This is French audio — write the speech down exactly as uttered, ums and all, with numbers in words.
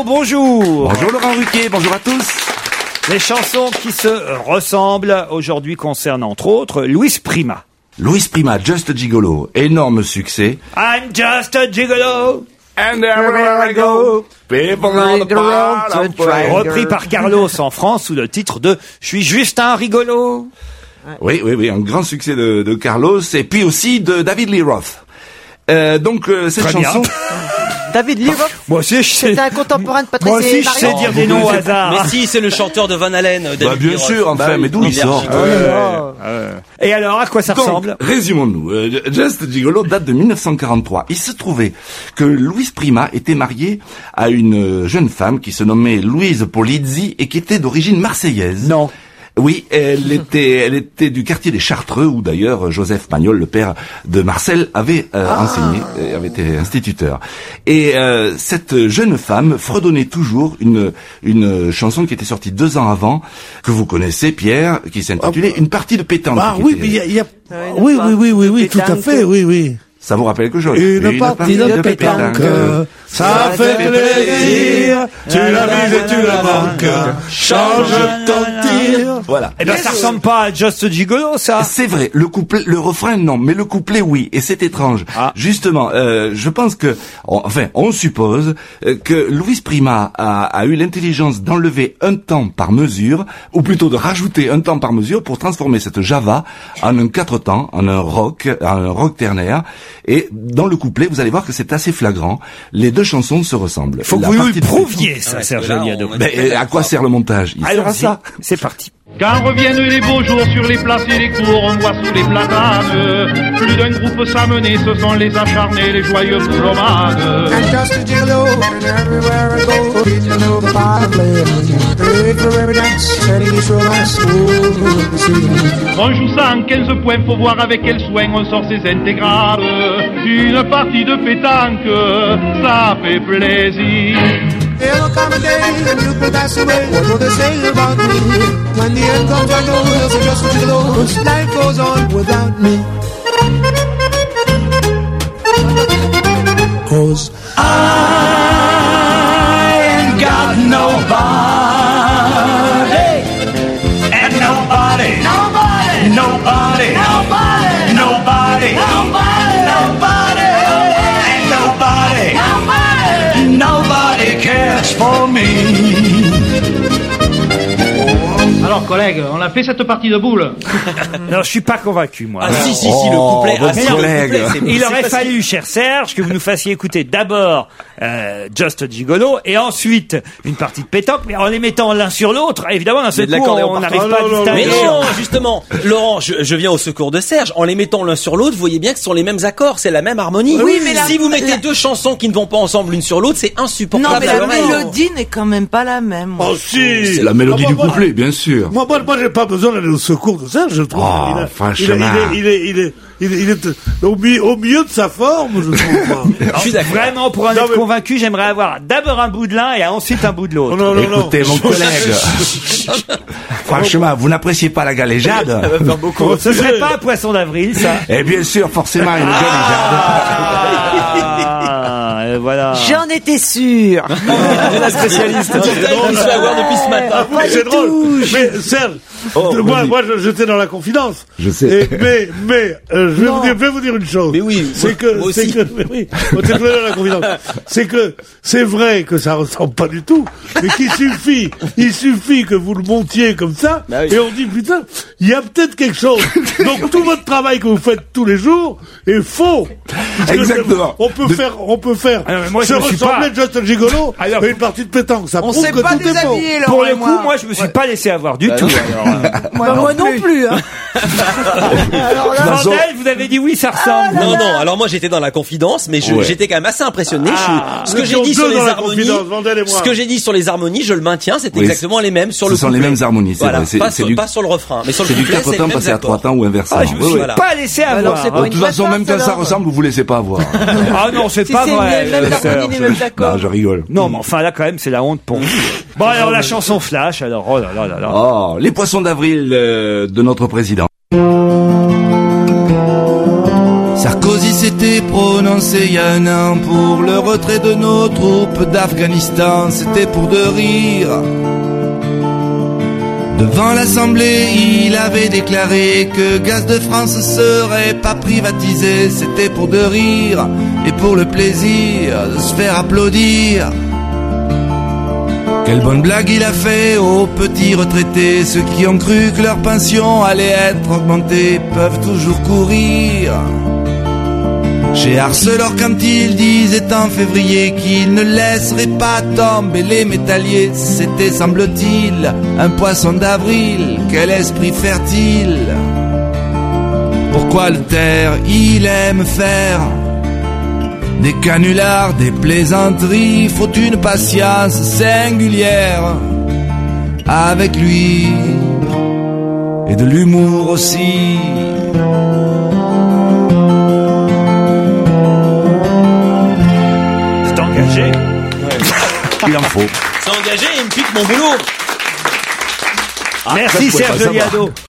bonjour. Bonjour Laurent Ruquier, bonjour à tous. Les chansons qui se ressemblent aujourd'hui concernent entre autres Louis Prima. Louis Prima, Just a Gigolo, énorme succès. I'm just a gigolo. And everywhere I go, people on the park. Repris par Carlos en France sous le titre de Je suis juste un rigolo. Oui, oui, oui, un grand succès de, de Carlos et puis aussi de David Lee Roth. Euh, donc euh, cette Très chanson. bien. David Lee Roth. Moi aussi, je sais. C'est un contemporain de Patrice Moi aussi, je sais Marion. dire des noms au hasard. Mais si, c'est le chanteur de Van Halen, David Bah, bien Lee Roth. sûr, enfin, Bah, mais d'où il est sort archi- Euh, Et alors, à quoi ça Donc, ressemble? résumons-nous. Euh, Just a Gigolo date de dix-neuf cent quarante-trois. Il se trouvait que Louis Prima était marié à une jeune femme qui se nommait Louise Polizzi et qui était d'origine marseillaise. Non. Oui, elle était, elle était du quartier des Chartreux, où d'ailleurs Joseph Magnol, le père de Marcel, avait euh, Ah. enseigné, euh, avait été instituteur. Et euh, cette jeune femme fredonnait toujours une une chanson qui était sortie deux ans avant, que vous connaissez, Pierre, qui s'intitulait Une partie de pétanque. Ah qui oui, était- mais il y a, il y a... Ouais, une oui, part- oui, oui, oui, oui, tout à pétanque. fait, oui, oui. Ça vous rappelle quelque chose? Une, partie de pétanque, ça fait plaisir, tu la vises et tu la manques, change ton tir. Voilà. Eh ben, ça ressemble pas à Just a Gigolo, ça. C'est vrai, le couplet, le refrain non, mais le couplet oui, et c'est étrange. Ah. Justement, euh, je pense que, on- enfin, on suppose euh, que Louis Prima a, a eu l'intelligence d'enlever un temps par mesure, ou plutôt de rajouter un temps par mesure pour transformer cette Java en un quatre temps, en un rock, en un rock ternaire. Et dans le couplet, vous allez voir que c'est assez flagrant. Les deux chansons se ressemblent. Faut que La vous nous partie le de- prouviez, ça, Ouais, Serge parce que là, Liado. on- Ben, euh, à quoi sert le montage? Il sert à Allons-y. ça. C'est parti. Quand reviennent les beaux jours sur les places et les cours, on voit sous les platanes plus d'un groupe s'amener, ce sont les acharnés, les joyeux boulomanes. I'm just a gigolo, and everywhere I go, beating over by the flame. Paid for every dance, setting through my soul. On joue ça en quinze points, faut voir avec quel soin on sort ses intégrales. Une partie de pétanque, ça fait plaisir. There will come a day when you will pass away. What will they say about me? When the end comes, I know there's a just a gigolo. Life goes on without me. 'Cause I ain't got nobody, and nobody, nobody, nobody, nobody, nobody, nobody, and nobody, nobody, nobody cares for me. Alors collègues, on a fait cette partie de boule. Non, je suis pas convaincu, moi. Ah si, si, si, le Oh, couplet. votre Ah, si, le collègue. couplet, c'est- Il c'est aurait pas si- fallu, cher Serge, que vous nous fassiez écouter d'abord euh, Just a Gigolo et ensuite une partie de pétanque, mais en les mettant l'un sur l'autre, évidemment, d'un seul de coup, l'accordéon on partout. n'arrive pas à Oh, non, non, Mais distinguer. non, justement, Laurent, je, je viens au secours de Serge. En les mettant l'un sur l'autre, vous voyez bien que ce sont les mêmes accords, c'est la même harmonie. Oui, mais la- si vous mettez la- deux chansons qui ne vont pas ensemble l'une sur l'autre, c'est insupportable. Non, mais à la l'oreille. mélodie n'est quand même pas la même. Oh si. C'est la mélodie Ah, du moi, moi, couplet, bien sûr. Moi, moi, moi, j'ai pas besoin d'aller au secours de ça, je trouve. Oh, il, a- franchement. il, est, il, est, il, est, il, est, il est, il est au, mi- au milieu de sa forme, je trouve. Moi. Je suis d'accord. Vraiment, pour en Non, être mais- convaincu, j'aimerais avoir d'abord un bout de l'un et ensuite un bout de l'autre. Oh, non, non, non. Écoutez, mon collègue. Franchement, vous n'appréciez pas la galéjade? Ce serait pas un poisson d'avril, ça. Et bien sûr, forcément, une galéjade. Ah, et voilà. J'en étais sûr. La spécialiste. Je suis à voir depuis ce matin. Ah, c'est drôle. Mais Serge, Oh, moi, vas-y. moi, je- j'étais dans la confidence. Je sais. Et- mais, mais, euh, je vais Non. vous dire, je vais vous dire une chose. Mais oui, c'est moi- que, moi c'est aussi. que, mais oui, on était dans la confidence. C'est que, c'est vrai que ça ressemble pas du tout, mais qu'il suffit, il suffit que vous le montiez comme ça, Bah oui. et on dit, putain, il y a peut-être quelque chose. Donc, tout votre travail que vous faites tous les jours est faux. Parce que Exactement. On peut De- faire, on peut faire, Ah non, mais moi, se je me suis ressembler pas- Just a Gigolo Alors- et une partie de pétanque. Ça On prouve s'est que pas tout est faux. déshabillé, Laurent Pour et le coup, moi, je me suis pas laissé avoir du tout. alors, euh. Moi, moi non plus. Hein. Alors là, façon- Mandel, vous avez dit oui, ça ressemble. Non, non, alors moi j'étais dans la confidence, mais je- Ouais. j'étais quand même assez impressionné. Ah. Je suis- ce que Nous j'ai sommes dit sur deux les dans la harmonies, confidence, Vandel et moi. ce que j'ai dit sur les harmonies, je le maintiens, c'est Oui, exactement les mêmes sur ce le sont les couplet. mêmes harmonies, c'est Voilà, vrai, c'est- pas, c'est sur, du- pas sur le refrain, mais sur le C'est du couplet, quatre c'est temps les mêmes passé à trois accords. temps ou inversement. Ah, je me Oui, suis oui. Voilà. pas laissé Alors, avoir. c'est hein. pas De une toute vraie façon, farce, même quand ça alors. ressemble, vous vous laissez pas avoir. Ah non, c'est Si pas c'est vrai. les mêmes euh, harmonies, les mêmes accords. Non, je rigole. Non, mais enfin là, quand même, c'est la honte pour vous. Bon, alors la chanson flash, alors, oh là là là là. Oh, les poissons d'avril euh, de notre président. Sarkozy s'est été prononcé il y a un an pour le retrait de nos troupes d'Afghanistan, c'était pour de rire. Devant l'Assemblée, il avait déclaré que Gaz de France serait pas privatisé, c'était pour de rire et pour le plaisir de se faire applaudir. Quelle bonne blague il a fait aux petits retraités, ceux qui ont cru que leur pension allait être augmentée peuvent toujours courir. Chez Arcelor quand ils disaient en février qu'ils ne laisseraient pas tomber les métalliers, c'était semble-t-il un poisson d'avril, quel esprit fertile. Pourquoi le taire, il aime faire des canulars, des plaisanteries, faut une patience singulière avec lui et de l'humour aussi. C'est engagé. Il en faut. C'est engagé et il me pique mon boulot. Merci Serge Liado.